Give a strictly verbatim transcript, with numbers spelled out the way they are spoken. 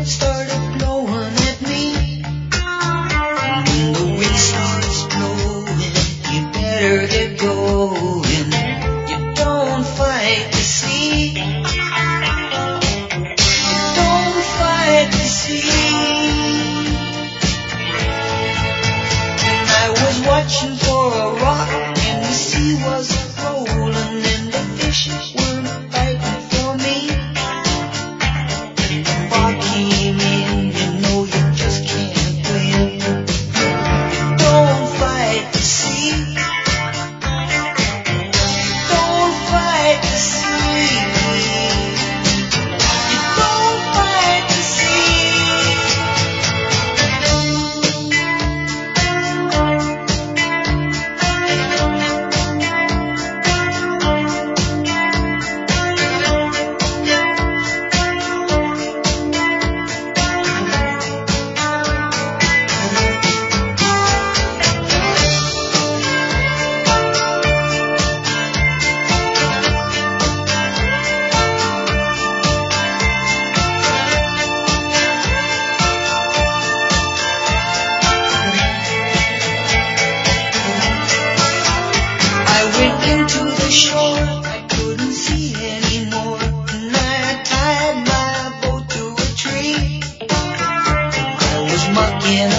started blowing at me. And when the wind starts blowing, you better get going. You don't fight the sea. You don't fight the sea. And I was watching for a rock, and the sea was rolling, and the fish weren't fighting for me. And the fog came in, you know you just can't win. You don't fight the sea. You don't fight the sea. You don't fight the sea. I went into the shore, I couldn't see anymore, and I tied my boat to a tree. I was mucking